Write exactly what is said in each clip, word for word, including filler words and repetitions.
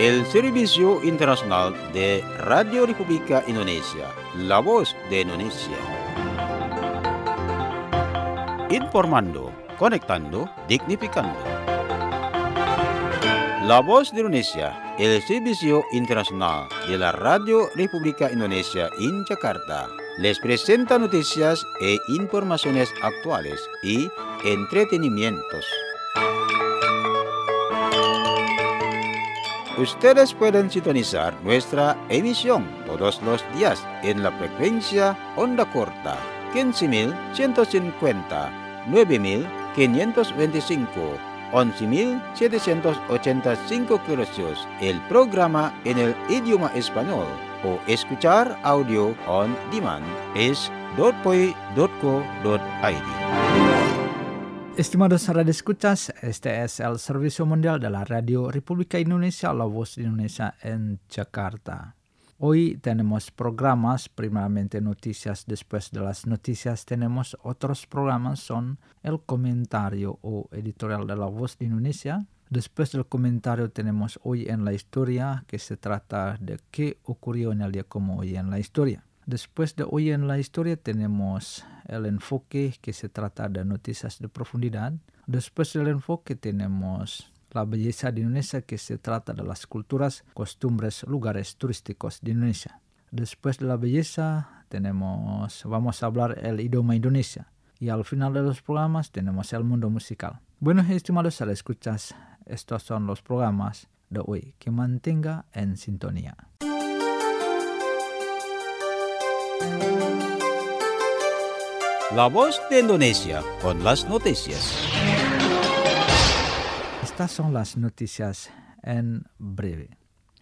el Servicio Internacional de Radio República Indonesia, la voz de Indonesia. Informando, conectando, dignificando. La voz de Indonesia, el Servicio Internacional de la Radio República Indonesia en Jakarta, les presenta noticias e informaciones actuales y entretenimientos. Ustedes pueden sintonizar nuestra emisión todos los días en la frecuencia onda corta quince mil ciento cincuenta, nueve mil quinientos veinticinco, once mil setecientos ochenta y cinco kHz, el programa en el idioma español, o escuchar audio on demand es dot p o i dot co dot i d. Estimados radioescuchas, este es el Servicio Mundial de la Radio República Indonesia, la voz de Indonesia en Jakarta. Hoy tenemos programas, primeramente noticias, después de las noticias tenemos otros programas, son el comentario o editorial de la voz de Indonesia. Después del comentario tenemos Hoy en la Historia, que se trata de qué ocurrió en el día como hoy en la historia. Después de Hoy en la Historia tenemos el enfoque, que se trata de noticias de profundidad. Después del enfoque tenemos La Belleza de Indonesia, que se trata de las culturas, costumbres, lugares turísticos de Indonesia. Después de La Belleza tenemos, vamos a hablar el idioma Indonesia. Y al final de los programas tenemos el mundo musical. Bueno, estimados escuchas, estos son los programas de hoy. Que mantenga en sintonía. La voz de Indonesia con las noticias. Estas son las noticias en breve.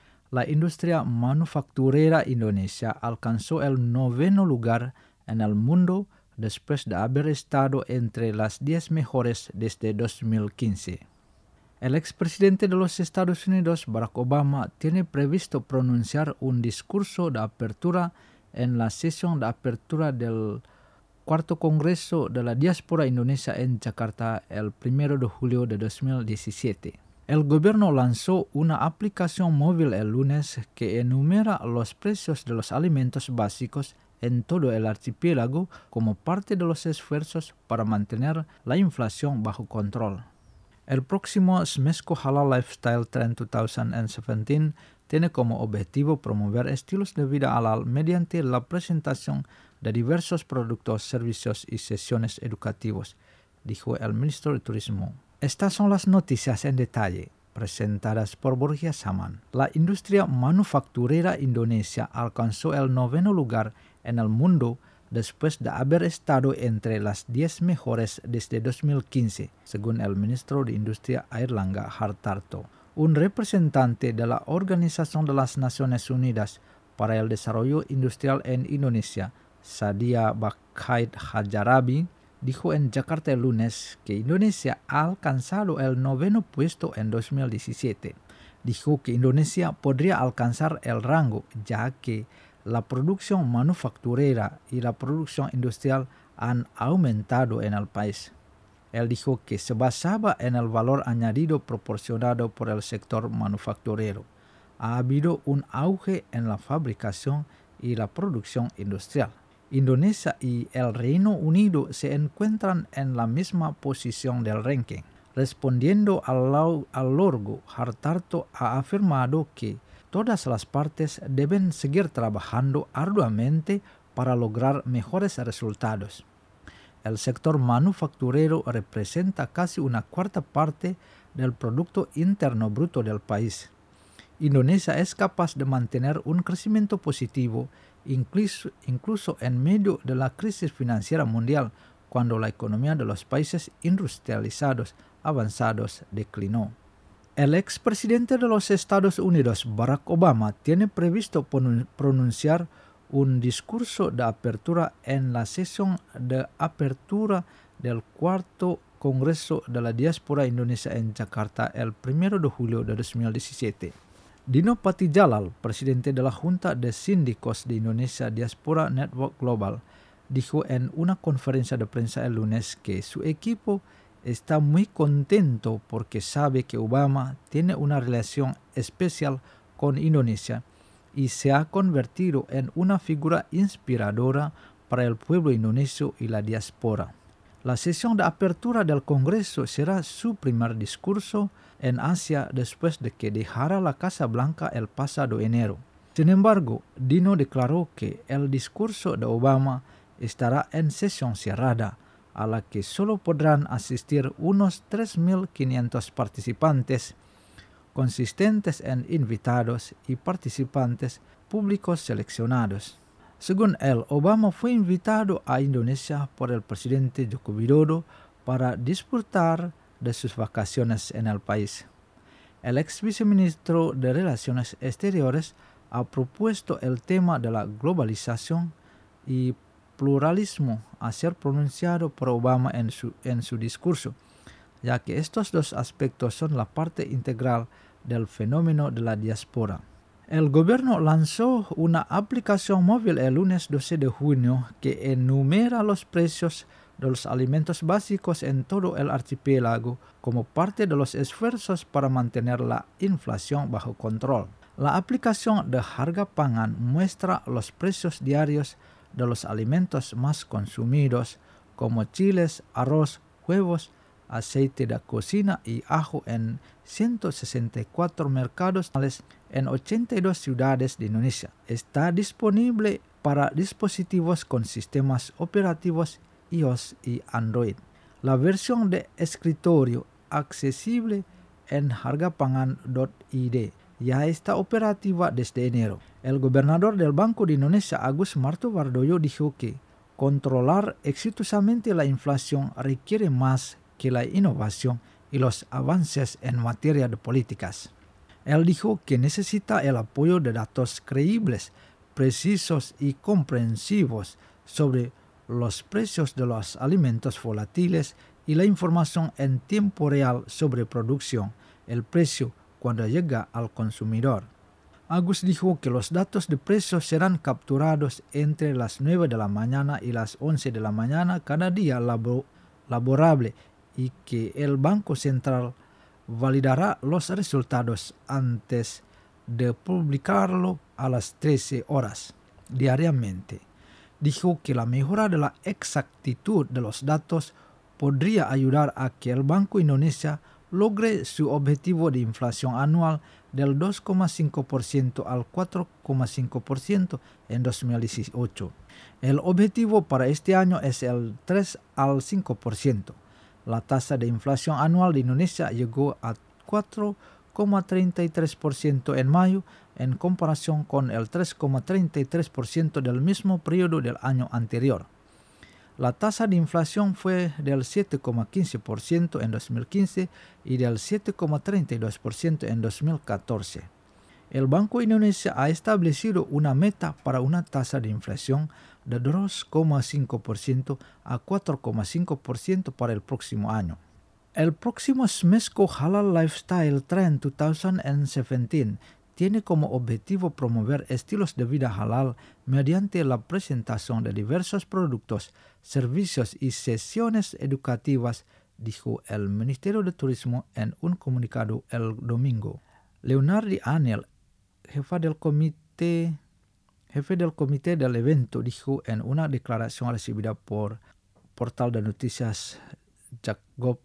La industria manufacturera Indonesia alcanzó el noveno lugar en el mundo después de haber estado entre las diez mejores desde dos mil quince. El expresidente de los Estados Unidos, Barack Obama, tiene previsto pronunciar un discurso de apertura en la sesión de apertura del Cuarto Congreso de la Diáspora Indonesia en Jakarta el primero de julio de dos mil diecisiete. El gobierno lanzó una aplicación móvil el lunes que enumera los precios de los alimentos básicos en todo el archipiélago como parte de los esfuerzos para mantener la inflación bajo control. El próximo Smesco Halal Lifestyle Trend dos mil diecisiete tiene como objetivo promover estilos de vida halal mediante la presentación de diversos productos, servicios y sesiones educativos, dijo el ministro de Turismo. Estas son las noticias en detalle, presentadas por Borja Saman. La industria manufacturera Indonesia alcanzó el noveno lugar en el mundo después de haber estado entre las diez mejores desde dos mil quince, según el ministro de Industria Airlangga Hartarto. Un representante de la Organización de las Naciones Unidas para el Desarrollo Industrial en Indonesia, Sadia Bakhaid Hajarabi, dijo en Jakarta el lunes que Indonesia ha alcanzado el noveno puesto en dos mil diecisiete. Dijo que Indonesia podría alcanzar el rango ya que la producción manufacturera y la producción industrial han aumentado en el país. Él dijo que se basaba en el valor añadido proporcionado por el sector manufacturero. Ha habido un auge en la fabricación y la producción industrial. Indonesia y el Reino Unido se encuentran en la misma posición del ranking. Respondiendo al, al logro, Hartarto ha afirmado que todas las partes deben seguir trabajando arduamente para lograr mejores resultados. El sector manufacturero representa casi una cuarta parte del Producto Interno Bruto del país. Indonesia es capaz de mantener un crecimiento positivo incluso, incluso en medio de la crisis financiera mundial, cuando la economía de los países industrializados avanzados declinó. El expresidente de los Estados Unidos, Barack Obama, tiene previsto pronunciar un discurso de apertura en la sesión de apertura del cuarto Congreso de la Diáspora Indonesia en Jakarta el primero de julio de dos mil diecisiete. Dino Patijalal, presidente de la Junta de Síndicos de Indonesia Diaspora Network Global, dijo en una conferencia de prensa el lunes que su equipo está muy contento porque sabe que Obama tiene una relación especial con Indonesia y se ha convertido en una figura inspiradora para el pueblo indonesio y la diáspora. La sesión de apertura del Congreso será su primer discurso en Asia después de que dejara la Casa Blanca el pasado enero. Sin embargo, Dino declaró que el discurso de Obama estará en sesión cerrada, a la que solo podrán asistir unos tres mil quinientos participantes, consistentes en invitados y participantes públicos seleccionados. Según él, Obama fue invitado a Indonesia por el presidente Joko Widodo para disfrutar de sus vacaciones en el país. El ex viceministro de Relaciones Exteriores ha propuesto el tema de la globalización y pluralismo a ser pronunciado por Obama en su, en su discurso, ya que estos dos aspectos son la parte integral del fenómeno de la diáspora. El gobierno lanzó una aplicación móvil el lunes doce de junio que enumera los precios de los alimentos básicos en todo el archipiélago como parte de los esfuerzos para mantener la inflación bajo control. La aplicación de Harga Pangan muestra los precios diarios de los alimentos más consumidos como chiles, arroz, huevos, aceite de cocina y ajo en ciento sesenta y cuatro mercados en ochenta y dos ciudades de Indonesia. Está disponible para dispositivos con sistemas operativos iOS y Android. La versión de escritorio accesible en hargapangan punto i d ya está operativa desde enero. El gobernador del Banco de Indonesia, Agus Martowardoyo, dijo que controlar exitosamente la inflación requiere más que la innovación y los avances en materia de políticas. Él dijo que necesita el apoyo de datos creíbles, precisos y comprensivos sobre los precios de los alimentos volátiles y la información en tiempo real sobre producción, el precio cuando llega al consumidor. Agus dijo que los datos de precios serán capturados entre las nueve de la mañana y las once de la mañana cada día labo- laborable y que el Banco Central validará los resultados antes de publicarlo a las trece horas diariamente. Dijo que la mejora de la exactitud de los datos podría ayudar a que el Banco Indonesia logre su objetivo de inflación anual del dos coma cinco por ciento al cuatro coma cinco por ciento en dos mil dieciocho. El objetivo para este año es el tres al cinco por ciento. La tasa de inflación anual de Indonesia llegó a cuatro coma treinta y tres por ciento en mayo en comparación con el tres coma treinta y tres por ciento del mismo periodo del año anterior. La tasa de inflación fue del siete coma quince por ciento en dos mil quince y del siete coma treinta y dos por ciento en dos mil catorce. El Banco Indonesia ha establecido una meta para una tasa de inflación de dos coma cinco por ciento a cuatro coma cinco por ciento para el próximo año. El próximo SMESCO Halal Lifestyle Trend dos mil diecisiete tiene como objetivo promover estilos de vida halal mediante la presentación de diversos productos, servicios y sesiones educativas, dijo el Ministerio de Turismo en un comunicado el domingo. Leonardi Anel, jefa del comité, jefe del comité del evento, dijo en una declaración recibida por portal de noticias Jakgov,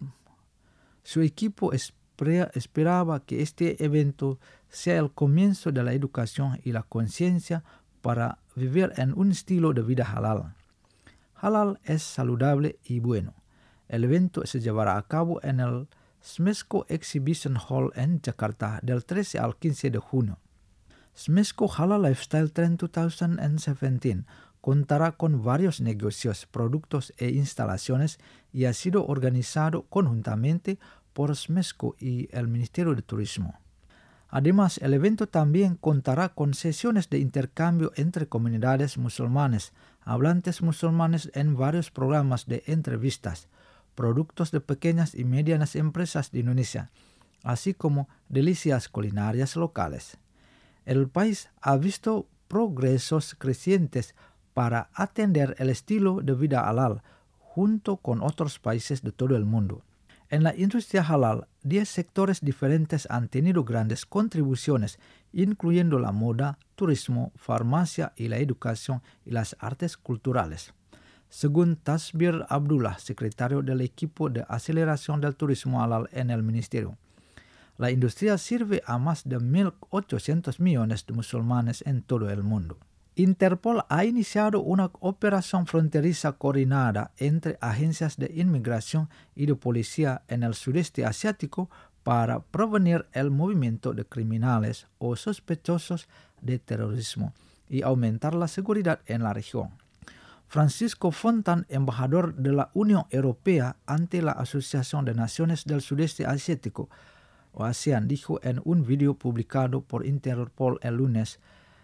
su equipo espera, esperaba que este evento sea el comienzo de la educación y la conciencia para vivir en un estilo de vida halal. Halal es saludable y bueno. El evento se llevará a cabo en el SMESCO Exhibition Hall en Jakarta del trece al quince de junio. SMESCO Halal Lifestyle Trend dos mil diecisiete contará con varios negocios, productos e instalaciones y ha sido organizado conjuntamente por SMESCO y el Ministerio de Turismo. Además, el evento también contará con sesiones de intercambio entre comunidades musulmanes, hablantes musulmanes en varios programas de entrevistas, productos de pequeñas y medianas empresas de Indonesia, así como delicias culinarias locales. El país ha visto progresos crecientes para atender el estilo de vida halal junto con otros países de todo el mundo. En la industria halal, diez sectores diferentes han tenido grandes contribuciones, incluyendo la moda, turismo, farmacia y la educación y las artes culturales. Según Tasbir Abdullah, secretario del equipo de aceleración del turismo halal en el ministerio, la industria sirve a más de mil ochocientos millones de musulmanes en todo el mundo. Interpol ha iniciado una operación fronteriza coordinada entre agencias de inmigración y de policía en el sudeste asiático para prevenir el movimiento de criminales o sospechosos de terrorismo y aumentar la seguridad en la región. Francisco Fontan, embajador de la Unión Europea ante la Asociación de Naciones del Sudeste Asiático, o ASEAN, dijo en un video publicado por Interpol el lunes: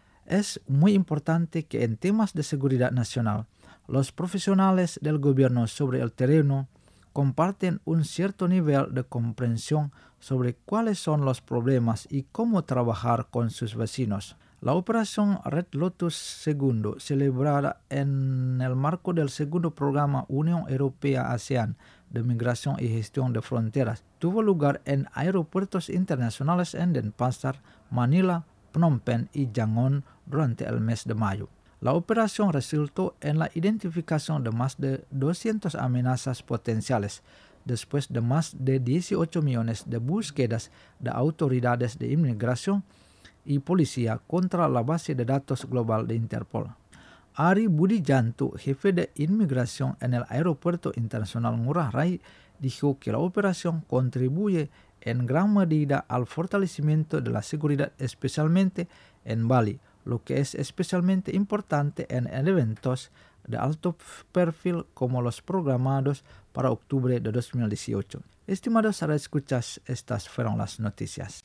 es muy importante que en temas de seguridad nacional, los profesionales del gobierno sobre el terreno comparten un cierto nivel de comprensión sobre cuáles son los problemas y cómo trabajar con sus vecinos. La operación Red Lotus segundo, celebrada en el marco del segundo programa Unión Europea-ASEAN de Migración y Gestión de Fronteras, tuvo lugar en aeropuertos internacionales en Denpasar, Manila, Phnom Penh y Yangon durante el mes de mayo. La operación resultó en la identificación de más de doscientas amenazas potenciales, después de más de dieciocho millones de búsquedas de autoridades de inmigración y policía contra la base de datos global de Interpol. Ari Budijanto, jefe de inmigración en el Aeropuerto Internacional Ngurah Rai, dijo que la operación contribuye en gran medida al fortalecimiento de la seguridad, especialmente en Bali, lo que es especialmente importante en eventos de alto perfil como los programados para octubre de dos mil dieciocho. Estimados radioescuchas, estas fueron las noticias.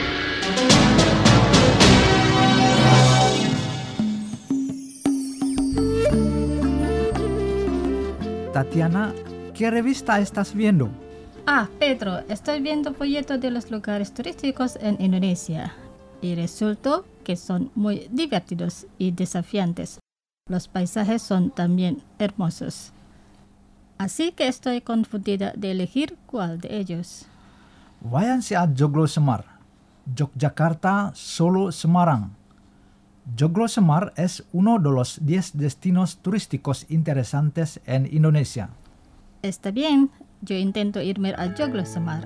Tatiana, ¿qué revista estás viendo? Ah, Pedro, estoy viendo folletos de los lugares turísticos en Indonesia y resultó que son muy divertidos y desafiantes. Los paisajes son también hermosos. Así que estoy confundida de elegir cuál de ellos. Váyanse a Joglo Semar, Yogyakarta, Solo, Semarang. Joglo Semar es uno de los diez destinos turísticos interesantes en Indonesia. Está bien, yo intento irme a Joglo Semar.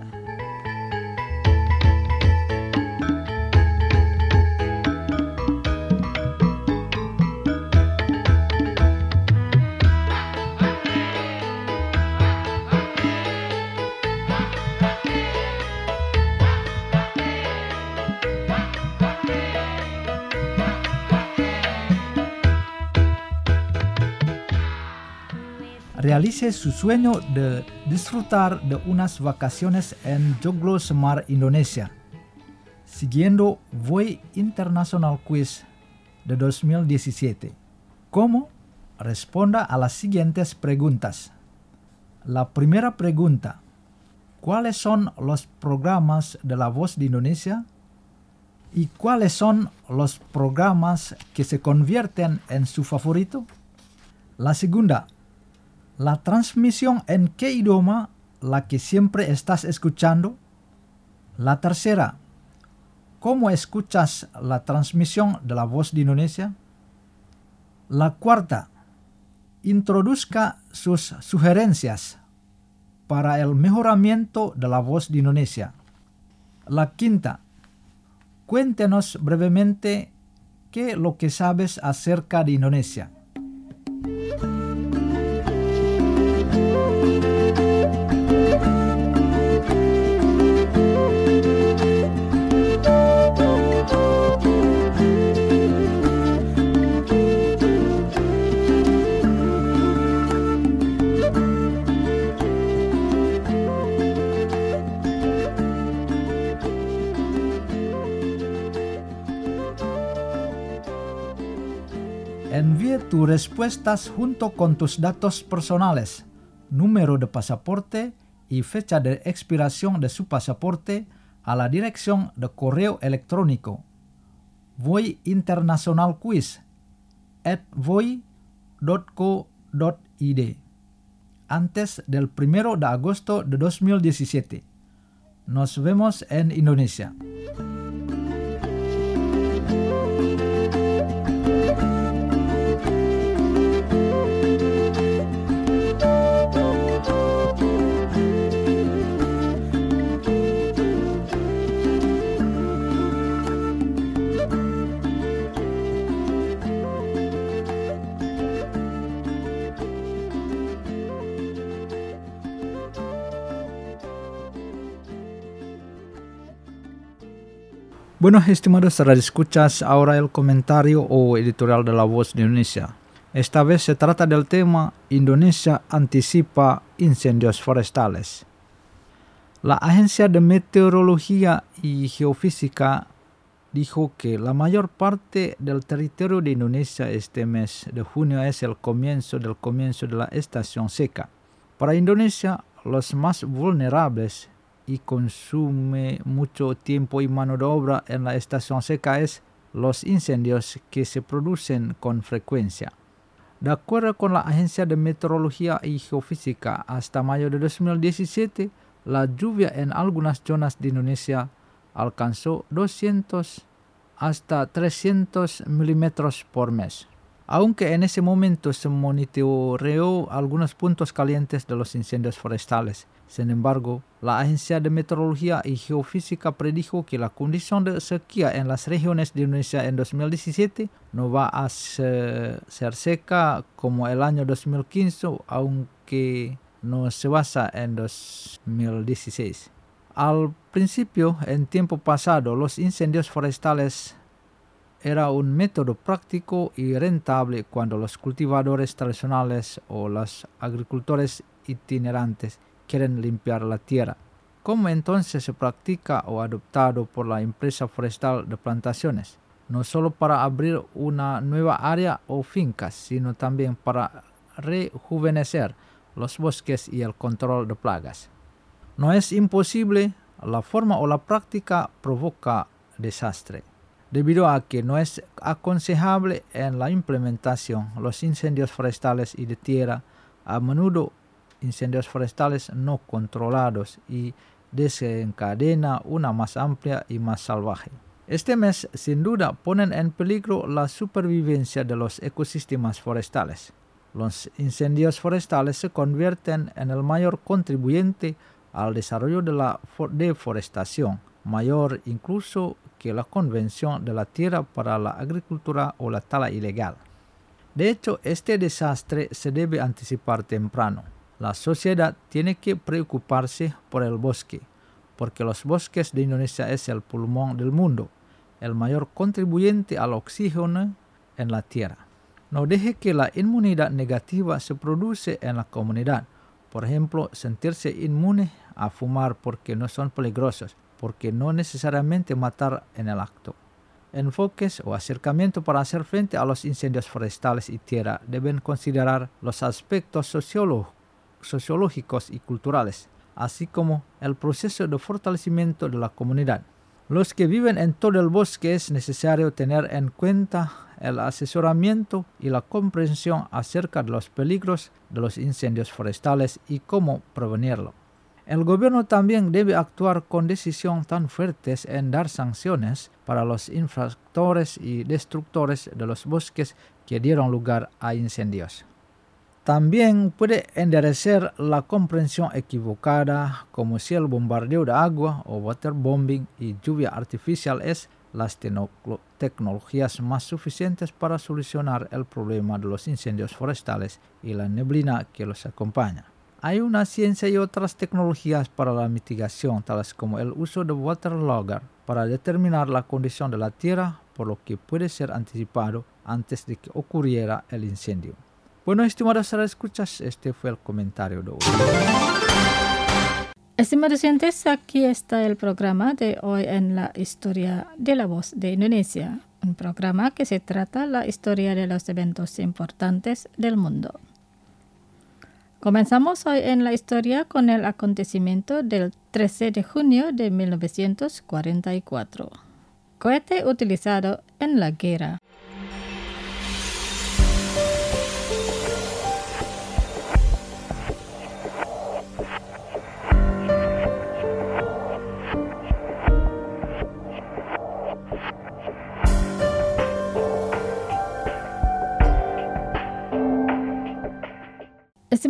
Realice su sueño de disfrutar de unas vacaciones en Joglo Semar, Indonesia, siguiendo Voy International Quiz de dos mil diecisiete. ¿Cómo? Responda a las siguientes preguntas. La primera pregunta: ¿cuáles son los programas de La Voz de Indonesia? ¿Y cuáles son los programas que se convierten en su favorito? La segunda: ¿la transmisión en qué idioma la que siempre estás escuchando? La tercera: ¿cómo escuchas la transmisión de La Voz de Indonesia? La cuarta: introduzca sus sugerencias para el mejoramiento de La Voz de Indonesia. La quinta: cuéntenos brevemente qué es lo que sabes acerca de Indonesia. Envíe tus respuestas junto con tus datos personales, número de pasaporte y fecha de expiración de su pasaporte a la dirección de correo electrónico voyinternationalquiz at voy punto co punto id. antes del primero de agosto de dos mil diecisiete. Nos vemos en Indonesia. Bueno, estimados radioescuchas, ahora el comentario o editorial de La Voz de Indonesia. Esta vez se trata del tema Indonesia anticipa incendios forestales. La Agencia de Meteorología y Geofísica dijo que la mayor parte del territorio de Indonesia este mes de junio es el comienzo del comienzo de la estación seca. Para Indonesia, los más vulnerables y consume mucho tiempo y mano de obra en la estación seca es los incendios que se producen con frecuencia. De acuerdo con la Agencia de Meteorología y Geofísica, hasta mayo de dos mil diecisiete, la lluvia en algunas zonas de Indonesia alcanzó doscientos hasta trescientos milímetros por mes. Aunque en ese momento se monitoreó algunos puntos calientes de los incendios forestales, sin embargo, la Agencia de Meteorología y Geofísica predijo que la condición de sequía en las regiones de Indonesia en dos mil diecisiete no va a ser, ser seca como el año dos mil quince, aunque no se basa en dos mil dieciséis. Al principio, en tiempo pasado, los incendios forestales era un método práctico y rentable cuando los cultivadores tradicionales o los agricultores itinerantes quieren limpiar la tierra. ¿Cómo entonces se practica o adoptado por la empresa forestal de plantaciones? No solo para abrir una nueva área o fincas, sino también para rejuvenecer los bosques y el control de plagas. No es imposible, la forma o la práctica provoca desastre. Debido a que no es aconsejable en la implementación los incendios forestales y de tierra, a menudo incendios forestales no controlados y desencadena una más amplia y más salvaje. Este mes, sin duda, ponen en peligro la supervivencia de los ecosistemas forestales. Los incendios forestales se convierten en el mayor contribuyente al desarrollo de la deforestación, mayor incluso que la Convención de la Tierra para la Agricultura o la tala ilegal. De hecho, este desastre se debe anticipar temprano. La sociedad tiene que preocuparse por el bosque, porque los bosques de Indonesia es el pulmón del mundo, el mayor contribuyente al oxígeno en la tierra. No deje que la inmunidad negativa se produce en la comunidad. Por ejemplo, sentirse inmune a fumar porque no son peligrosos, porque no necesariamente matar en el acto. Enfoques o acercamiento para hacer frente a los incendios forestales y tierra deben considerar los aspectos sociológicos sociológicos y culturales, así como el proceso de fortalecimiento de la comunidad. Los que viven en todo el bosque es necesario tener en cuenta el asesoramiento y la comprensión acerca de los peligros de los incendios forestales y cómo prevenirlo. El gobierno también debe actuar con decisión tan fuertes en dar sanciones para los infractores y destructores de los bosques que dieron lugar a incendios. También puede enderezar la comprensión equivocada, como si el bombardeo de agua o waterbombing y lluvia artificial es las tecnologías más suficientes para solucionar el problema de los incendios forestales y la neblina que los acompaña. Hay una ciencia y otras tecnologías para la mitigación, tales como el uso de waterlogger para determinar la condición de la tierra, por lo que puede ser anticipado antes de que ocurriera el incendio. Bueno, estimados escuchas, este fue el comentario de hoy. Estimados oyentes, aquí está el programa de hoy en la historia de La Voz de Indonesia, un programa que se trata la historia de los eventos importantes del mundo. Comenzamos hoy en la historia con el acontecimiento del trece de junio de mil novecientos cuarenta y cuatro. Cohete utilizado en la guerra.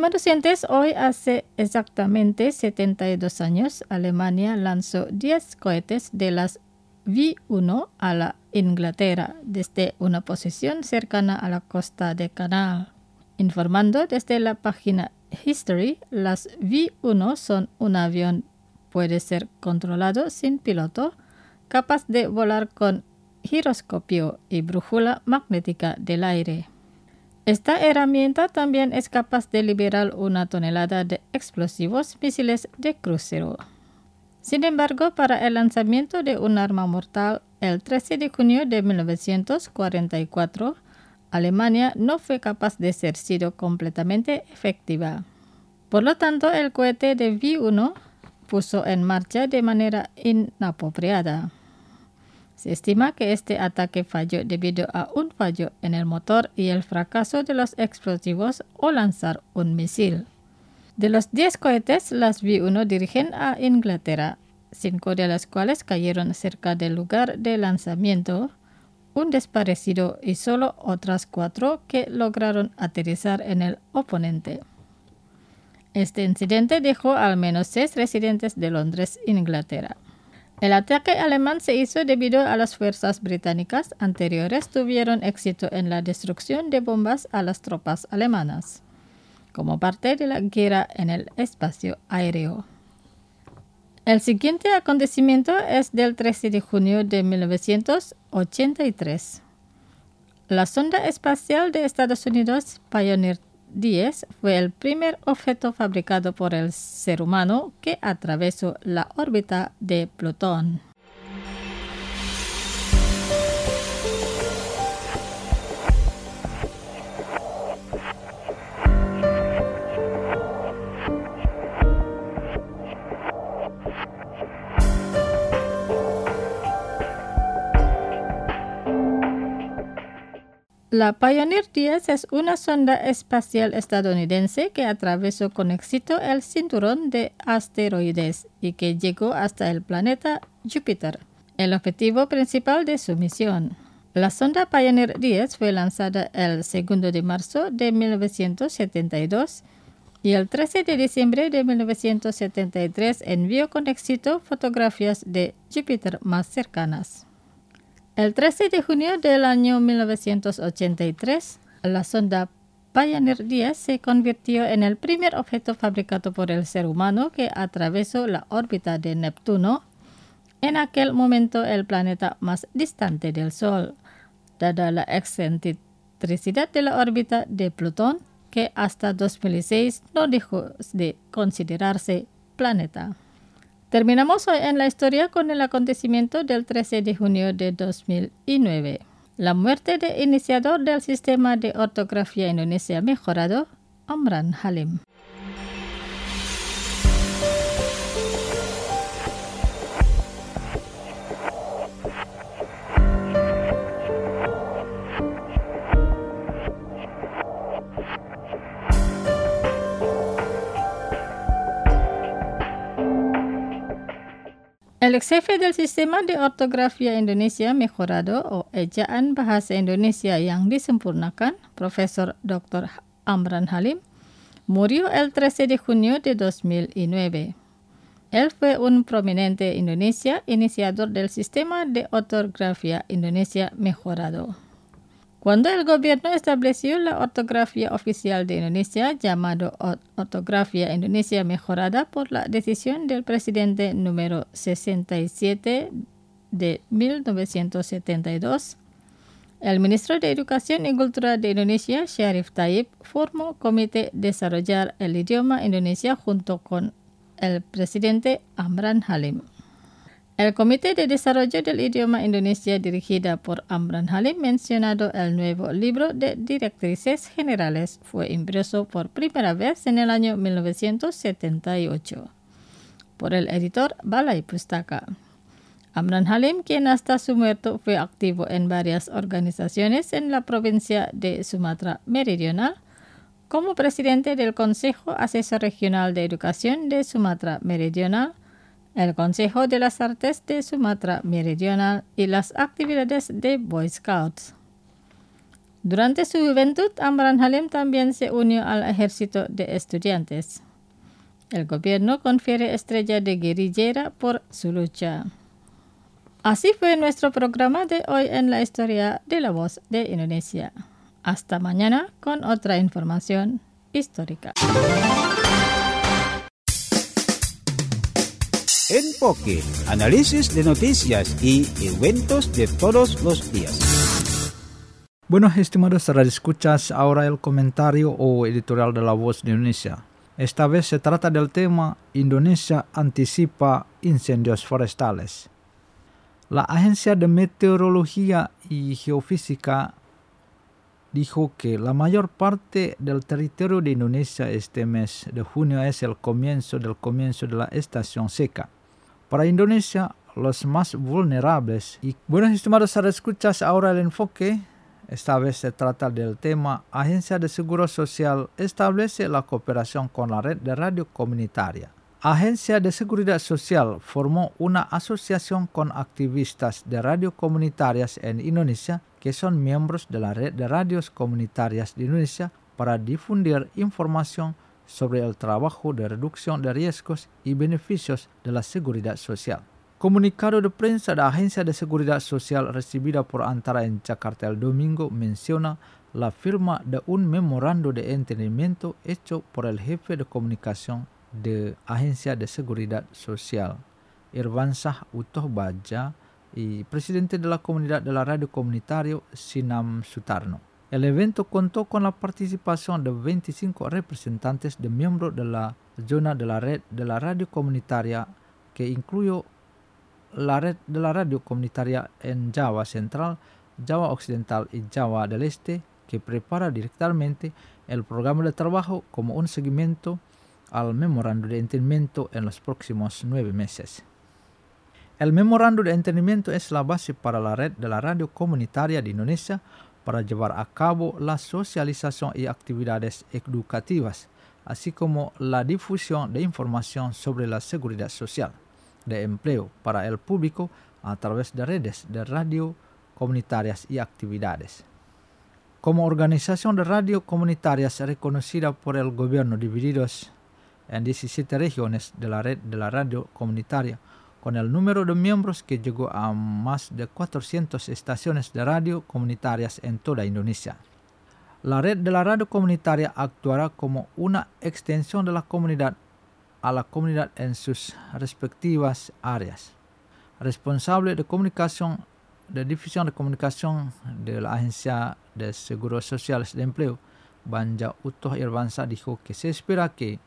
Estimados oyentes, hoy hace exactamente setenta y dos años, Alemania lanzó diez cohetes de las V uno a la Inglaterra desde una posición cercana a la costa de Canal. Informando desde la página History, las V uno son un avión puede ser controlado sin piloto, capaz de volar con giroscopio y brújula magnética del aire. Esta herramienta también es capaz de liberar una tonelada de explosivos misiles de crucero. Sin embargo, para el lanzamiento de un arma mortal el trece de junio de mil novecientos cuarenta y cuatro, Alemania no fue capaz de ser sido completamente efectiva. Por lo tanto, el cohete de V uno puso en marcha de manera inapropiada. Se estima que este ataque falló debido a un fallo en el motor y el fracaso de los explosivos o lanzar un misil. De los diez cohetes, las V uno dirigen a Inglaterra, cinco de las cuales cayeron cerca del lugar de lanzamiento, un desaparecido y solo otras cuatro que lograron aterrizar en el oponente. Este incidente dejó al menos seis residentes de Londres, Inglaterra. El ataque alemán se hizo debido a las fuerzas británicas anteriores tuvieron éxito en la destrucción de bombas a las tropas alemanas, como parte de la guerra en el espacio aéreo. El siguiente acontecimiento es del trece de junio de mil novecientos ochenta y tres. La sonda espacial de Estados Unidos, Pioneer diez, fue el primer objeto fabricado por el ser humano que atravesó la órbita de Plutón. La Pioneer diez es una sonda espacial estadounidense que atravesó con éxito el cinturón de asteroides y que llegó hasta el planeta Júpiter, el objetivo principal de su misión. La sonda Pioneer diez fue lanzada el segundo de marzo de mil novecientos setenta y dos y el trece de diciembre de mil novecientos setenta y tres envió con éxito fotografías de Júpiter más cercanas. El trece de junio del año mil novecientos ochenta y tres, la sonda Pioneer diez se convirtió en el primer objeto fabricado por el ser humano que atravesó la órbita de Neptuno, en aquel momento el planeta más distante del Sol, dada la excentricidad de la órbita de Plutón, que hasta dos mil seis no dejó de considerarse planeta. Terminamos hoy en la historia con el acontecimiento del trece de junio de dos mil nueve. La muerte del iniciador del sistema de ortografía Indonesia mejorado, Amran Halim. El ex jefe del Sistema de Ortografía Indonesia Mejorado o Ejaan Bahasa Indonesia yang disempurnakan, Profesor Doktor Amran Halim, murió el trece de junio de dos mil nueve. Él fue un prominente Indonesia, iniciador del Sistema de Ortografía Indonesia Mejorado. Cuando el gobierno estableció la ortografía oficial de Indonesia, llamado Ortografía Indonesia Mejorada por la decisión del presidente número sesenta y siete de mil novecientos setenta y dos, el ministro de Educación y Cultura de Indonesia, Syarif Tayyip, formó Comité Desarrollar el Idioma Indonesia junto con el presidente Amran Halim. El Comité de Desarrollo del Idioma Indonesia, dirigida por Amran Halim, mencionado el nuevo libro de directrices generales, fue impreso por primera vez en el año mil novecientos setenta y ocho por el editor Balai Pustaka. Amran Halim, quien hasta su muerte fue activo en varias organizaciones en la provincia de Sumatra Meridional, como presidente del Consejo Asesor Regional de Educación de Sumatra Meridional, el Consejo de las Artes de Sumatra Meridional y las actividades de Boy Scouts. Durante su juventud, Amran Halim también se unió al ejército de estudiantes. El gobierno confiere estrella de guerrillera por su lucha. Así fue nuestro programa de hoy en la historia de la voz de Indonesia. Hasta mañana con otra información histórica. Enfoque, análisis de noticias y eventos de todos los días. Bueno, estimados radioescuchas, ahora el comentario o editorial de la voz de Indonesia. Esta vez se trata del tema Indonesia anticipa incendios forestales. La Agencia de Meteorología y Geofísica dijo que la mayor parte del territorio de Indonesia este mes de junio es el comienzo del comienzo de la estación seca. Para Indonesia, los más vulnerables. Y bueno, estimados radioescuchas, ahora el enfoque. Esta vez se trata del tema Agencia de Seguro Social establece la cooperación con la red de radio comunitaria. Agencia de Seguridad Social formó una asociación con activistas de radio comunitarias en Indonesia que son miembros de la red de radios comunitarias de Indonesia para difundir información sobre el trabajo de reducción de riesgos y beneficios de la seguridad social. Comunicado de prensa de Agencia de Seguridad Social recibida por Antara en Jakarta el domingo menciona la firma de un memorando de entendimiento hecho por el jefe de comunicación de Agencia de Seguridad Social, Irvansah Utoh Badja, y presidente de la comunidad de la radio comunitario, Sinam Sutarno. El evento contó con la participación de veinticinco representantes de miembros de la zona de la red de la radio comunitaria, que incluyó la red de la radio comunitaria en Java Central, Java Occidental y Java del Este, que prepara directamente el programa de trabajo como un seguimiento al memorando de entendimiento en los próximos nueve meses. El memorando de entendimiento es la base para la red de la radio comunitaria de Indonesia para llevar a cabo la socialización y actividades educativas, así como la difusión de información sobre la seguridad social de empleo para el público a través de redes de radio comunitarias y actividades. Como organización de radio comunitarias reconocida por el gobierno divididos en diecisiete regiones de la red de la radio comunitaria, con el número de miembros que llegó a más de cuatrocientas estaciones de radio comunitarias en toda Indonesia. La red de la radio comunitaria actuará como una extensión de la comunidad a la comunidad en sus respectivas áreas. Responsable de comunicación de División de Comunicación de la Agencia de Seguros Sociales de Empleo, Banja Utoh Irvansah, dijo que se espera que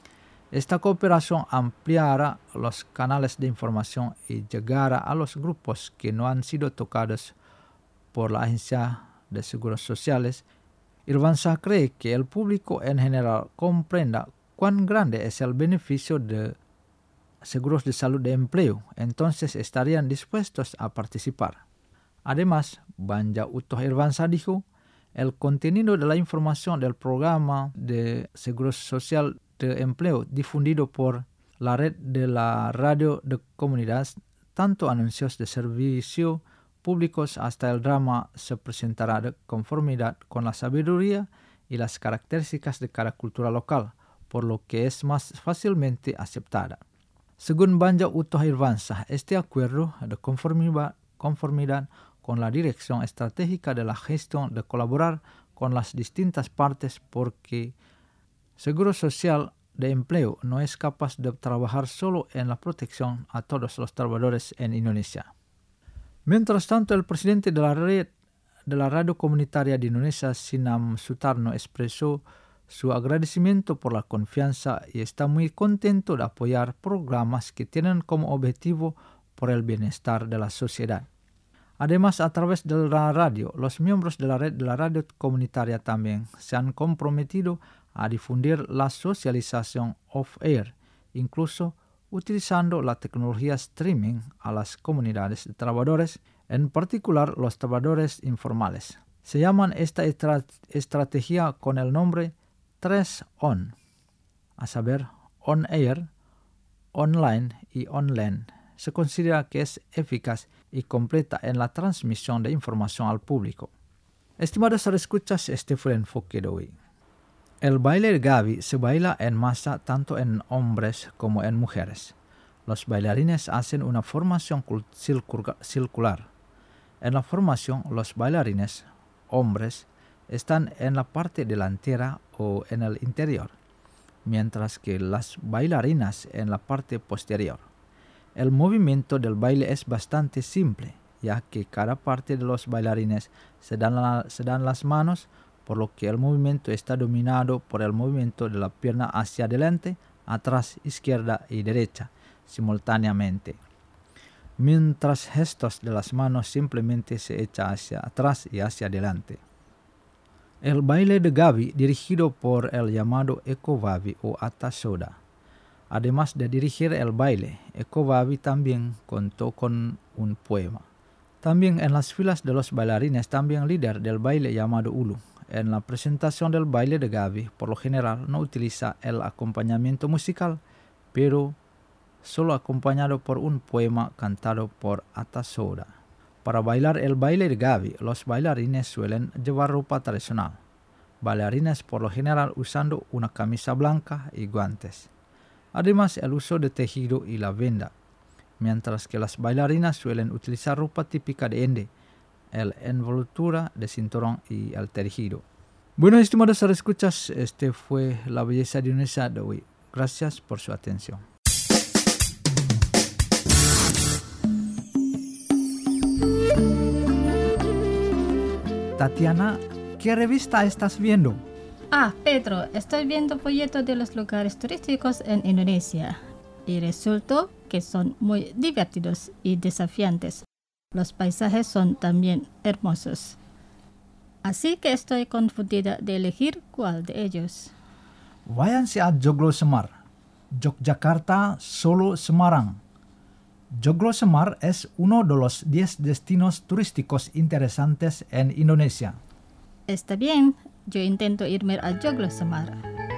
esta cooperación ampliará los canales de información y llegará a los grupos que no han sido tocados por la Agencia de Seguros Sociales. Irvansah cree que el público en general comprenda cuán grande es el beneficio de seguros de salud de empleo, entonces estarían dispuestos a participar. Además, Banja Utoh Irvansah dijo, el contenido de la información del programa de seguro social de empleo difundido por la red de la radio de comunidad, tanto anuncios de servicio públicos hasta el drama, se presentará de conformidad con la sabiduría y las características de cada cultura local, por lo que es más fácilmente aceptada. Según Banja Utoh Irvansah, este acuerdo de conformidad, conformidad con la dirección estratégica de la gestión de colaborar con las distintas partes, porque Seguro Social de Empleo no es capaz de trabajar solo en la protección a todos los trabajadores en Indonesia. Mientras tanto, el presidente de la red de la radio comunitaria de Indonesia, Sinam Sutarno, expresó su agradecimiento por la confianza y está muy contento de apoyar programas que tienen como objetivo por el bienestar de la sociedad. Además, a través de la radio, los miembros de la red de la radio comunitaria también se han comprometido a difundir la socialización off-air, incluso utilizando la tecnología streaming a las comunidades de trabajadores, en particular los trabajadores informales. Se llaman esta estra- estrategia con el nombre tres on, a saber, on-air, online y on-line. Se considera que es eficaz y completa en la transmisión de información al público. Estimados escuchas, este fue el enfoque de hoy. El baile de Gavi se baila en masa tanto en hombres como en mujeres. Los bailarines hacen una formación circular. En la formación, los bailarines, hombres, están en la parte delantera o en el interior, mientras que las bailarinas en la parte posterior. El movimiento del baile es bastante simple, ya que cada parte de los bailarines se dan, la, se dan las manos, por lo que el movimiento está dominado por el movimiento de la pierna hacia adelante, atrás, izquierda y derecha, simultáneamente. Mientras gestos de las manos simplemente se echa hacia atrás y hacia adelante. El baile de Gavi, dirigido por el llamado Ekowavi o Atasoda. Además de dirigir el baile, Ekowavi también contó con un poema. También en las filas de los bailarines, también líder del baile llamado Ulu. En la presentación del baile de Gavi, por lo general no utiliza el acompañamiento musical, pero solo acompañado por un poema cantado por Atasoda. Para bailar el baile de Gavi, los bailarines suelen llevar ropa tradicional. Bailarines por lo general usando una camisa blanca y guantes. Además, el uso de tejido y la venda. Mientras que las bailarinas suelen utilizar ropa típica de Ende, el envoltura de cinturón y el tejido. Bueno, estimados escuchas, este fue La Belleza de Indonesia de hoy. Gracias por su atención. Tatiana, ¿qué revista estás viendo? Ah, Pedro, estoy viendo folletos de los lugares turísticos en Indonesia y resultó que son muy divertidos y desafiantes. Los paisajes son también hermosos. Así que estoy confundida de elegir cuál de ellos. Váyanse a Joglo Semar, Yogyakarta, Solo, Semarang. Joglo Semar es uno de los diez destinos turísticos interesantes en Indonesia. Está bien, yo intento irme a Joglo Semar.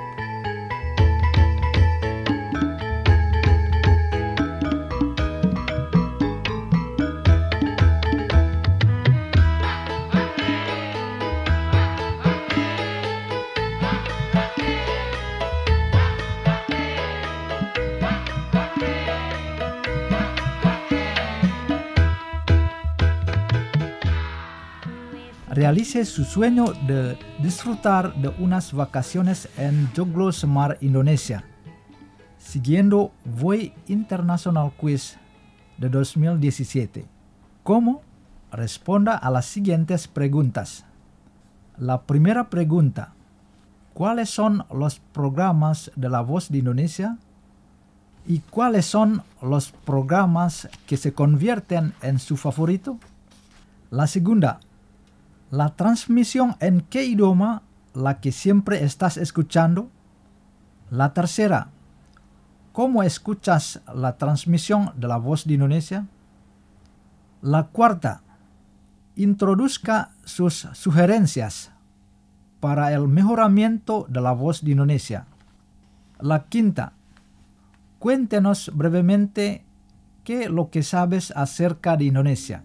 Realice su sueño de disfrutar de unas vacaciones en Joglo Semar, Indonesia, siguiendo Voy International Quiz de dos mil diecisiete. ¿Cómo? Responda a las siguientes preguntas. La primera pregunta: ¿cuáles son los programas de La Voz de Indonesia? ¿Y cuáles son los programas que se convierten en su favorito? La segunda: ¿la transmisión en qué idioma la que siempre estás escuchando? La tercera: ¿cómo escuchas la transmisión de La Voz de Indonesia? La cuarta: introduzca sus sugerencias para el mejoramiento de La Voz de Indonesia. La quinta: cuéntenos brevemente qué es lo que sabes acerca de Indonesia.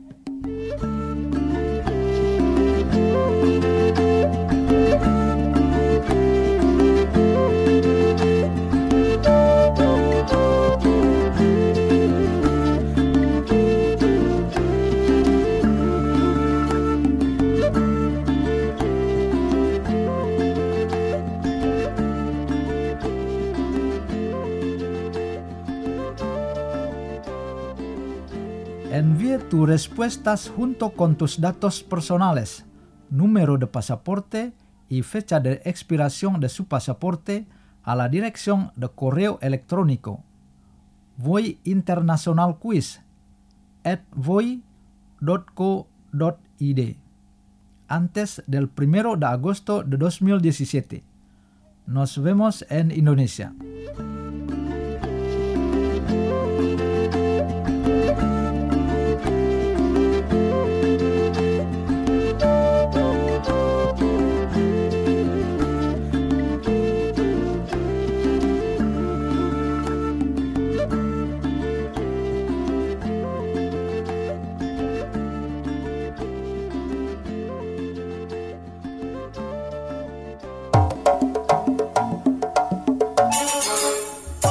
Envíe tus respuestas junto con tus datos personales, número de pasaporte y fecha de expiración de su pasaporte a la dirección de correo electrónico voyinternationalquiz at voy punto co punto id antes del primero de agosto de dos mil diecisiete. Nos vemos en Indonesia.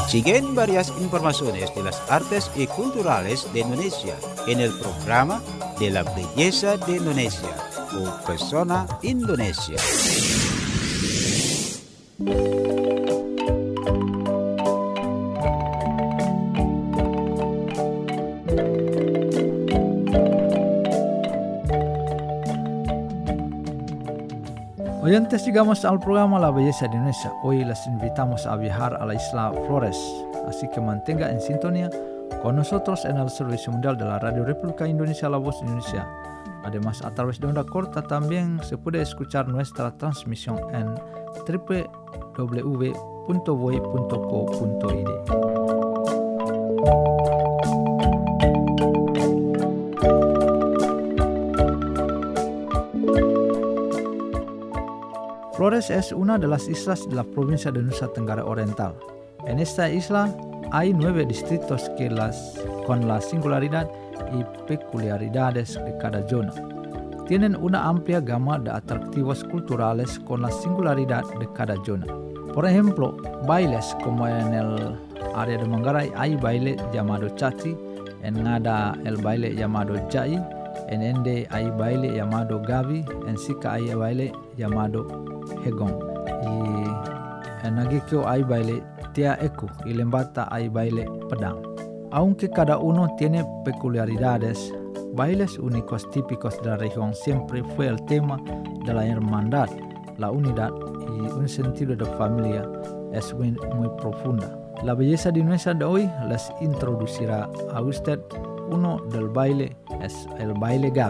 Siguen varias informaciones de las artes y culturales de Indonesia en el programa de la belleza de Indonesia o Persona Indonesia. Oyentes, llegamos al programa La Belleza de Indonesia. Hoy les invitamos a viajar a la isla Flores, así que mantenga en sintonía con nosotros en el Servicio Mundial de la Radio República Indonesia, La Voz de Indonesia. Además, a través de onda corta también se puede escuchar nuestra transmisión en doble u doble u doble u punto voi punto co punto i d. Flores es una de las islas de la provincia de Nusa Tenggara Oriental. En esta isla hay nueve distritos que las, con la singularidad y peculiaridades de cada zona. Tienen una amplia gama de atractivos culturales con la singularidad de cada zona. Por ejemplo, bailes como en el área de Manggarai hay baile llamado Caci, en Ngada el baile llamado Jai, en Ende hay baile llamado Gavi, en Sika hay baile llamado Hegong, y en Nagekyo hay baile Tia Eku y Lembata hay baile Pedang. Aunque cada uno tiene peculiaridades, bailes únicos típicos de la región siempre fue el tema de la hermandad, la unidad y un sentido de familia es muy, muy profunda. La belleza de Indonesia de hoy les introducirá a usted uno del baile, es el baile Gavi.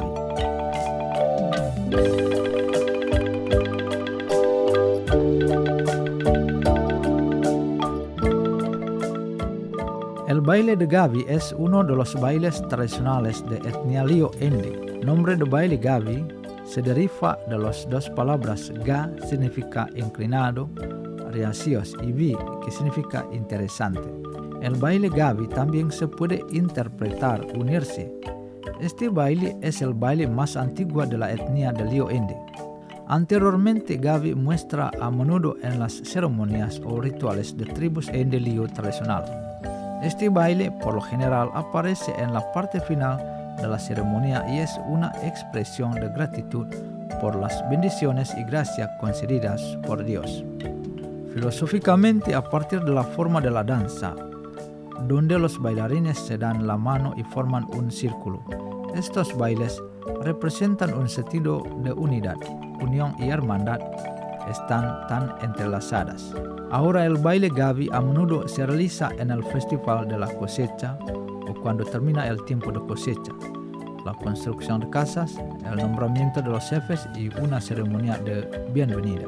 El baile de Gavi es uno de los bailes tradicionales de etnia Liu Ende. Nombre de baile Gavi se deriva de las dos palabras Ga significa inclinado, reacios y Vi que significa interesante. El baile Gavi también se puede interpretar unirse. Este baile es el baile más antiguo de la etnia de Liu Ende. Anteriormente, Gavi muestra a menudo en las ceremonias o rituales de tribus Ende Liu tradicional. Este baile, por lo general, aparece en la parte final de la ceremonia y es una expresión de gratitud por las bendiciones y gracias concedidas por Dios. Filosóficamente, a partir de la forma de la danza, donde los bailarines se dan la mano y forman un círculo, estos bailes representan un sentido de unidad, unión y hermandad, están tan entrelazadas. Ahora el baile Gavi a menudo se realiza en el festival de la cosecha o cuando termina el tiempo de cosecha, la construcción de casas, el nombramiento de los jefes y una ceremonia de bienvenida.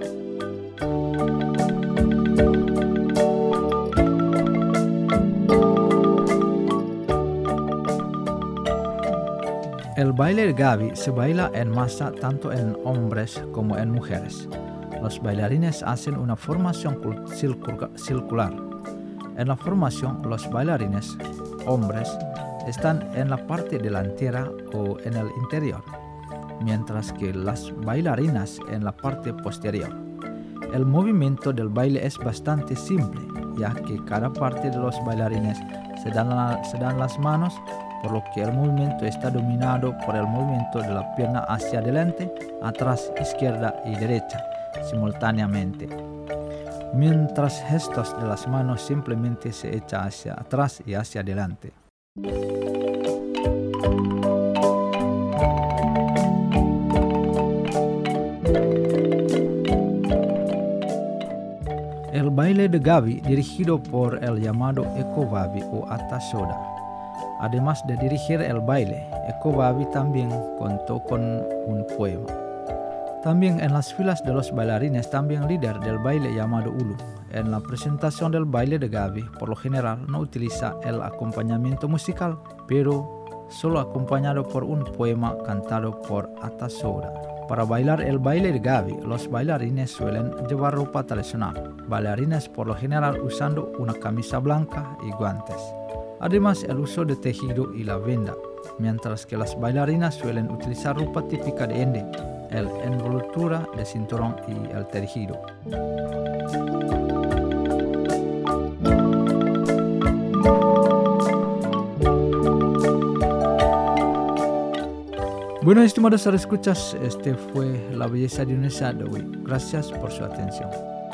El baile Gavi se baila en masa tanto en hombres como en mujeres. Los bailarines hacen una formación circular. En la formación, los bailarines, hombres, están en la parte delantera o en el interior, mientras que las bailarinas en la parte posterior. El movimiento del baile es bastante simple, ya que cada parte de los bailarines se dan, la, se dan las manos, por lo que el movimiento está dominado por el movimiento de la pierna hacia adelante, atrás, izquierda y derecha, simultáneamente, mientras gestos de las manos simplemente se echa hacia atrás y hacia adelante. El baile de Gavi, dirigido por el llamado Eko Babi o Atta Soda. Además de dirigir el baile, Eko Babi también contó con un poema. También en las filas de los bailarines, también líder del baile llamado Ulu. En la presentación del baile de Gavi, por lo general no utiliza el acompañamiento musical, pero solo acompañado por un poema cantado por Atta Soda. Para bailar el baile de Gavi, los bailarines suelen llevar ropa tradicional. Bailarines por lo general usando una camisa blanca y guantes. Además, el uso de tejido y la venda, mientras que las bailarinas suelen utilizar ropa típica de Ende, el envoltura de cinturón y el tejido. Bueno, estimados escuchas, este fue La Belleza de Indonesia de hoy. Gracias por su atención.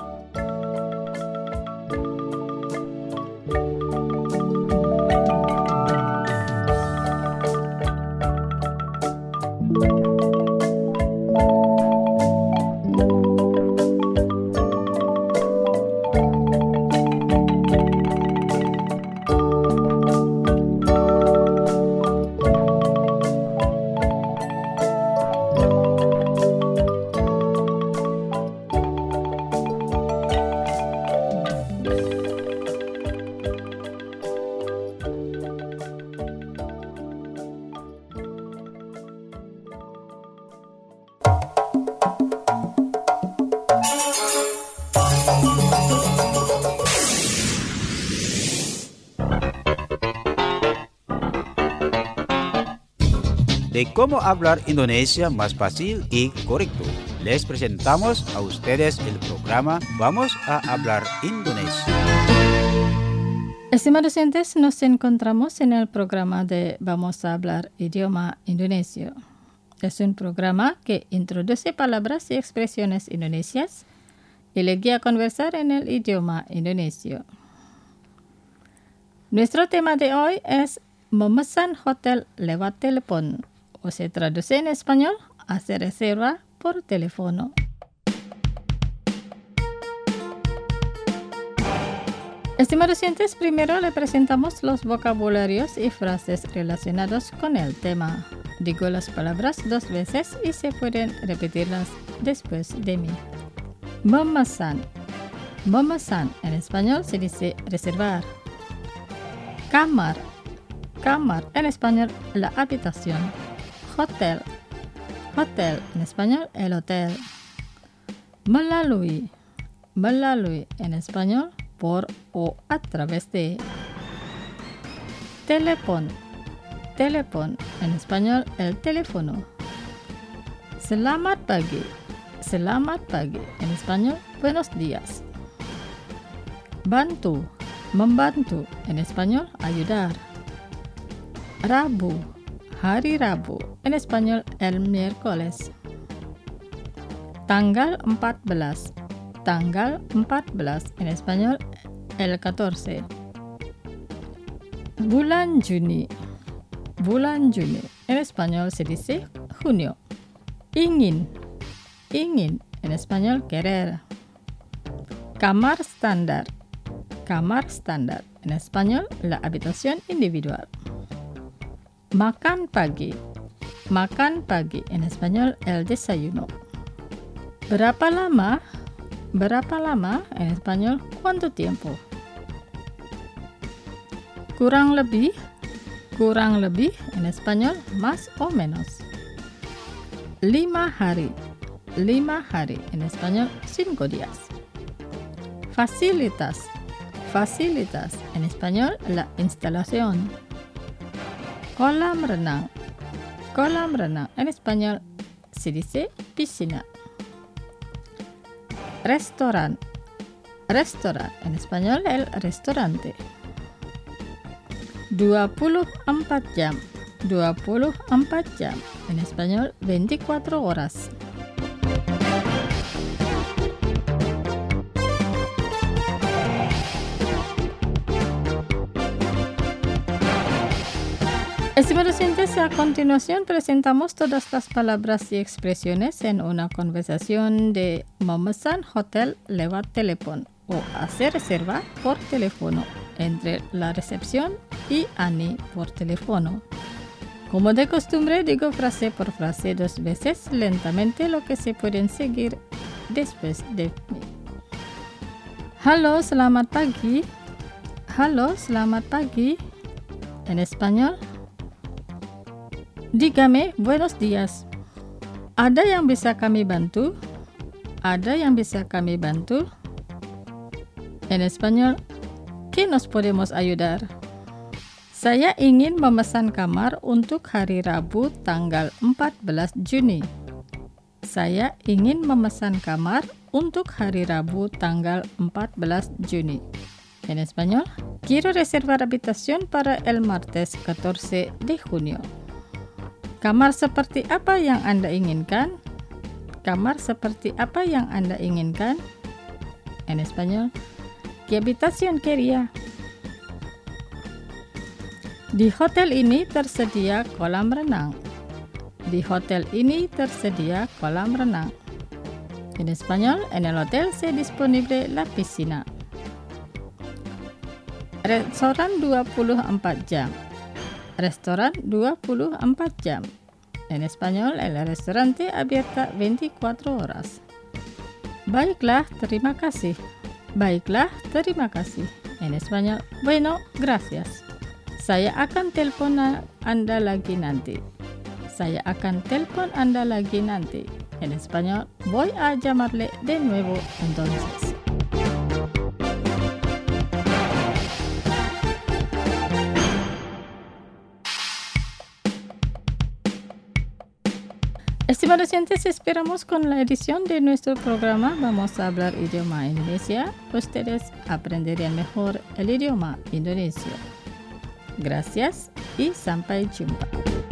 De cómo hablar Indonesia más fácil y correcto. Les presentamos a ustedes el programa Vamos a hablar Indonesia. Estimados oyentes, nos encontramos en el programa de Vamos a hablar idioma indonesio. Es un programa que introduce palabras y expresiones indonesias y le guía a conversar en el idioma indonesio. Nuestro tema de hoy es memesan hotel lewat telepon, o se traduce en español, hacer reserva por teléfono. Estimados oyentes, primero le presentamos los vocabularios y frases relacionados con el tema. Digo las palabras dos veces y se pueden repetirlas después de mí. Memesan. Memesan en español se dice reservar. Kamar. Kamar en español la habitación. Hotel. Hotel en español el hotel. Melalui. Melalui en español por o a través de. Telepon. Telepon en español el teléfono. Selamat pagi. Selamat pagi en español buenos días. Bantu. Membantu en español ayudar. Rabu. Hari Rabu en español el miércoles. Tanggal empat belas. Tanggal empat belas en español el catorce. Bulan Juni. Bulan Juni en español se dice junio. Ingin. Ingin en español querer. Kamar standar. Kamar standar en español la habitación individual. Makan pagi. Makan pagi en español el desayuno. Berapa lama? Berapa lama en español cuánto tiempo. Kurang lebih. Kurang lebih en español más o menos. Lima hari. Lima hari en español cinco días. Fasilitas. Fasilitas en español la instalación. Kolam renang. Kolam renang en español se dice piscina. Restoran. Restoran en español el restaurante. dua puluh empat jam. dua puluh empat jam en español veinticuatro horas. Estimados oyentes, a continuación presentamos todas las palabras y expresiones en una conversación de memesan hotel lewat telepon o hacer reserva por teléfono entre la recepción y Ani por teléfono. Como de costumbre, digo frase por frase dos veces lentamente, lo que se pueden seguir después de mí. Halo, selamat pagi. Halo, selamat pagi. En español, dígame, buenos días. ¿Ada yang bisa kami bantu? ¿Ada yang bisa kami bantu? En español, ¿qué nos podemos ayudar? Saya ingin memesan kamar untuk hari Rabu tanggal empat belas Juni. Saya ingin memesan kamar untuk hari Rabu tanggal empat belas Juni. En español, quiero reservar habitación para el martes catorce de junio. Kamar seperti apa yang Anda inginkan? Kamar seperti apa yang Anda inginkan? En español, ¿qué habitación quería? Di hotel ini tersedia kolam renang. Di hotel ini tersedia kolam renang. En español, en el hotel se disponible la piscina. Restoran dua puluh empat jam. Restoran dua puluh empat jam. En español, el restaurante abierta veinticuatro horas. Baiklah, terima kasih. Baiklah, terima kasih. En español, bueno, gracias. Saya akan telepon Anda lagi nanti. Saya akan telepon Anda lagi nanti. En español, voy a llamarle de nuevo entonces. Estimados oyentes, esperamos con la edición de nuestro programa vamos a hablar idioma Indonesia. Ustedes aprenderían mejor el idioma indonesio. Gracias y sampai jumpa.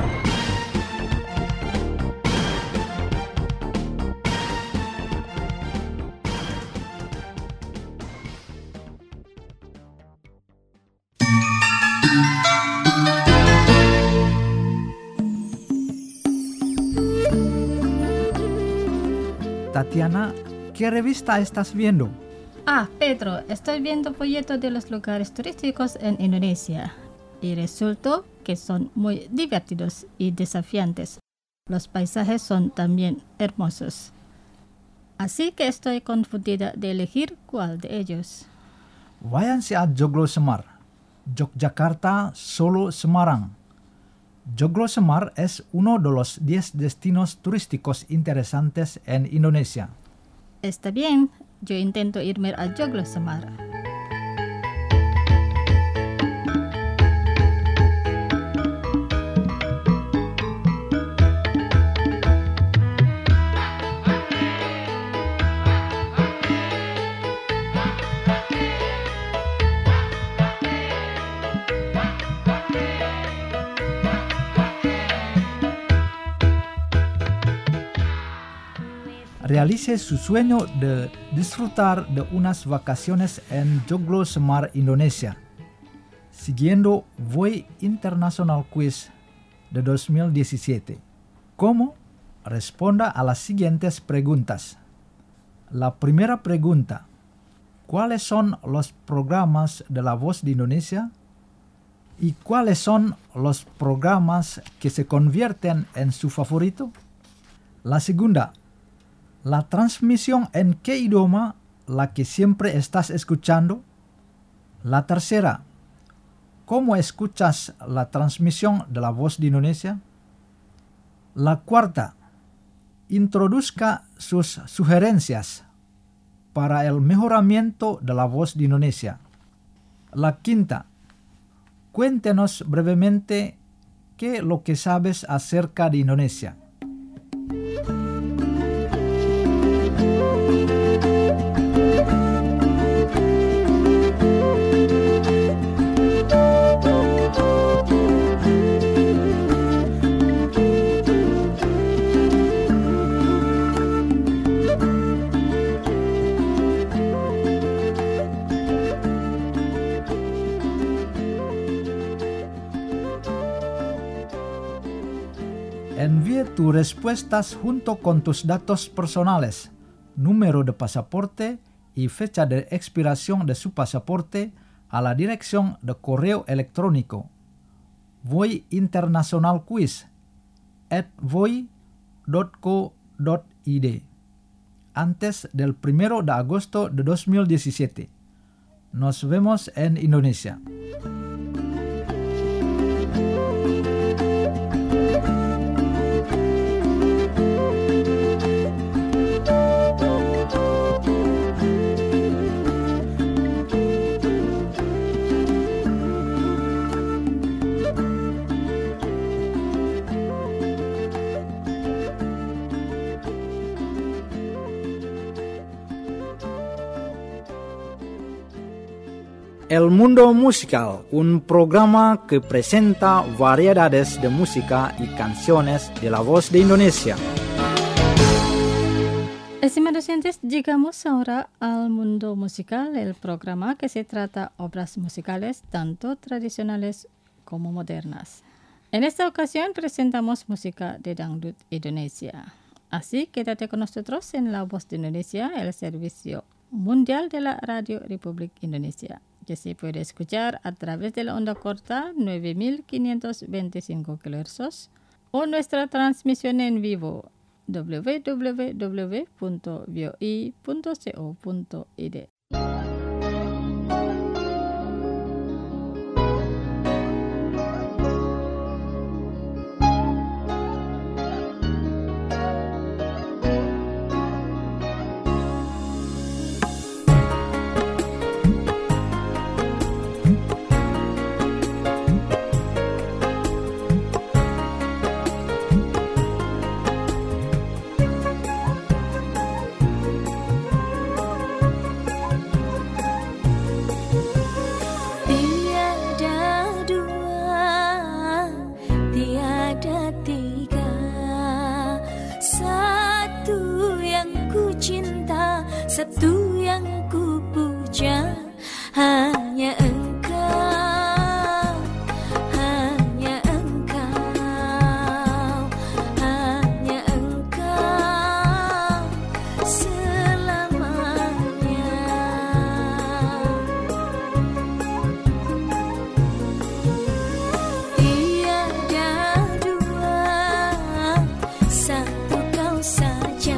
Tatiana, ¿qué revista estás viendo? Ah, Pedro, estoy viendo folletos de los lugares turísticos en Indonesia y resultó que son muy divertidos y desafiantes. Los paisajes son también hermosos. Así que estoy confundida de elegir cuál de ellos. Váyanse a Joglo Semar, Yogyakarta, Solo, Semarang. Joglo Semar es uno de los diez destinos turísticos interesantes en Indonesia. Está bien, yo intento irme a Joglo Semar. Realice su sueño de disfrutar de unas vacaciones en Joglo Semar, Indonesia, siguiendo Voy International Quiz de dos mil diecisiete. ¿Cómo? Responda a las siguientes preguntas. La primera pregunta: ¿cuáles son los programas de La Voz de Indonesia? ¿Y cuáles son los programas que se convierten en su favorito? La segunda: ¿la transmisión en qué idioma la que siempre estás escuchando? La tercera: ¿cómo escuchas la transmisión de La Voz de Indonesia? La cuarta: introduzca sus sugerencias para el mejoramiento de La Voz de Indonesia. La quinta: cuéntenos brevemente qué es lo que sabes acerca de Indonesia. Envíe tus respuestas junto con tus datos personales, número de pasaporte y fecha de expiración de su pasaporte a la dirección de correo electrónico voyinternationalquiz at voy punto co punto id antes del primero de agosto de dos mil diecisiete. Nos vemos en Indonesia. El Mundo Musical, un programa que presenta variedades de música y canciones de la voz de Indonesia. Estimados oyentes, llegamos ahora al Mundo Musical, el programa que se trata obras musicales tanto tradicionales como modernas. En esta ocasión presentamos música de Dangdut Indonesia. Así quédate con nosotros en La Voz de Indonesia, el servicio mundial de la Radio Republik Indonesia, que se puede escuchar a través de la onda corta nueve mil quinientos veinticinco kilohercios o nuestra transmisión en vivo doble u doble u doble u punto v o i punto co punto i d. Satu yang ku puja hanya engkau, hanya engkau, hanya engkau selamanya. Tiada dua, satu kau saja.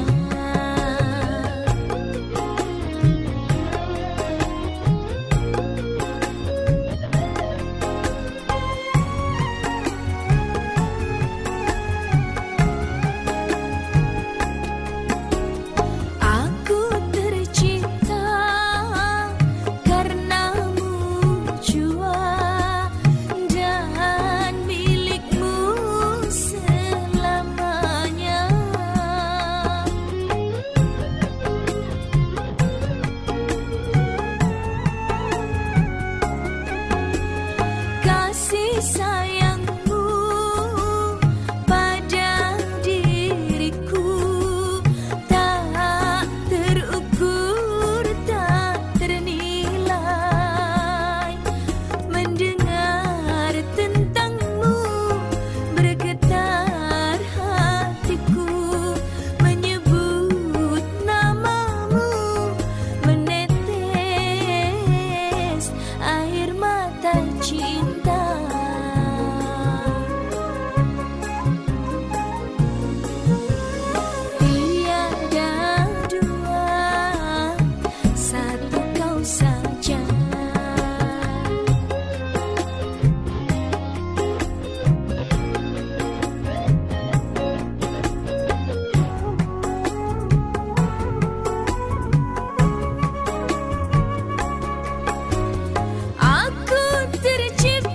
Aku tercipta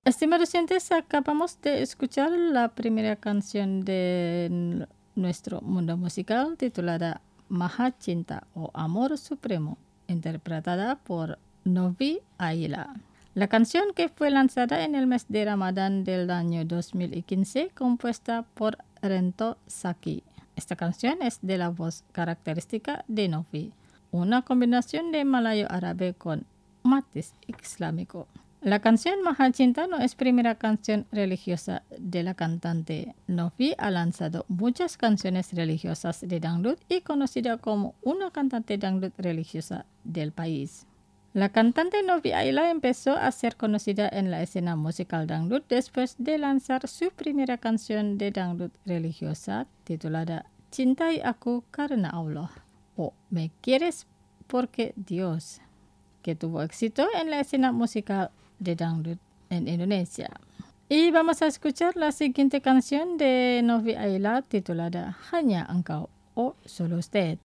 Estimados oyentes, acabamos de escuchar la primera canción de nuestro mundo musical titulada Maha Cinta o Amor Supremo, interpretada por Novi Aila. La canción, que fue lanzada en el mes de Ramadán del año dos mil quince, compuesta por Rento Saki. Esta canción es de la voz característica de Novi, una combinación de malayo árabe con matiz islámico. La canción Maha Cinta no es primera canción religiosa de la cantante. Novi ha lanzado muchas canciones religiosas de dangdut y conocida como una cantante dangdut religiosa del país. La cantante Novi Aila empezó a ser conocida en la escena musical dangdut después de lanzar su primera canción de dangdut religiosa titulada Cintai Aku Karena Allah o Me Quieres Porque Dios, que tuvo éxito en la escena musical de dangdut en Indonesia. Y vamos a escuchar la siguiente canción de Novi Aila titulada Hanya Engkau o Solo Usted.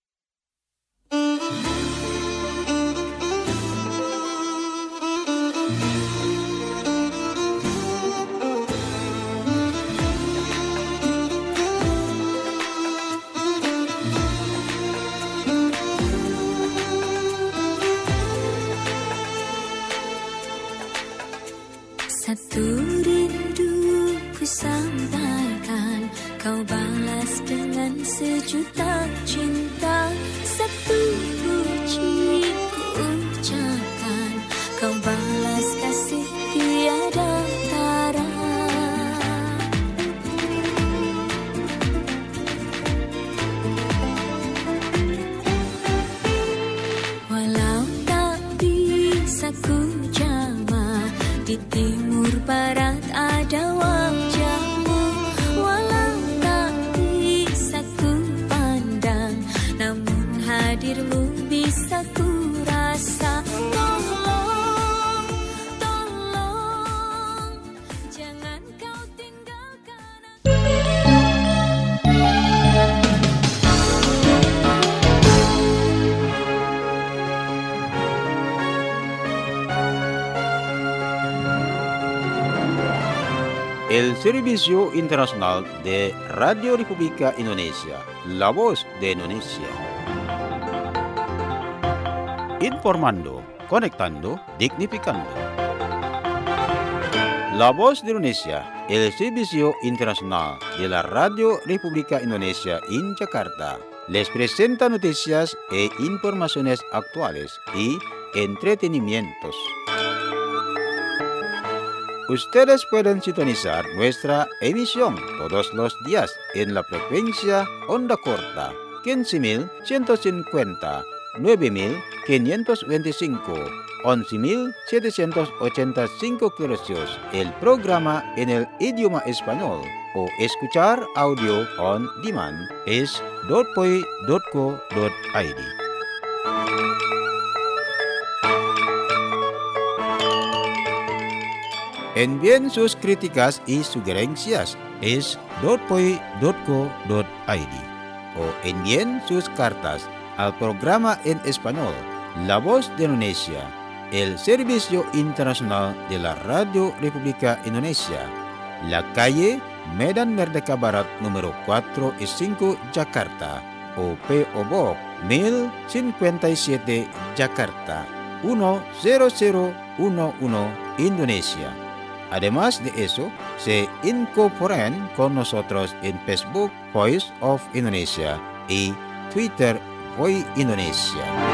Satu rindu ku sampaikan, kau balas dengan sejuta cinta. Satu puji ku ucapkan, kau balas kasih tiada tara. Walau tak bisa ku jama, di timur barat ada wajahmu, walau tak bisa ku pandang, namun hadirmu bisa ku rasa. Tolong, tolong, jangan kau tinggalkan aku. El Servicio Internacional de Radio República Indonesia, La Voz de Indonesia. Informando, conectando, dignificando. La Voz de Indonesia, el Servicio Internacional de la Radio República Indonesia en Jakarta, les presenta noticias e informaciones actuales y entretenimientos. Ustedes pueden sintonizar nuestra emisión todos los días en la frecuencia onda corta quince mil ciento cincuenta, nueve mil quinientos veinticinco, once mil setecientos ochenta y cinco kHz, el programa en el idioma español, o escuchar audio on demand es dotpoi dot co dot i d. Envíen sus críticas y sugerencias es dotpoi dot co dot i d o envíen sus cartas al programa en español La Voz de Indonesia, el Servicio Internacional de la Radio República Indonesia, la calle Medan Merdeka Barat número cuatro y cinco, Jakarta, o P O Box mil cincuenta y siete, Jakarta, uno cero cero uno uno, Indonesia. Además de eso, se incorporan con nosotros en Facebook Voice of Indonesia y Twitter Voice Indonesia.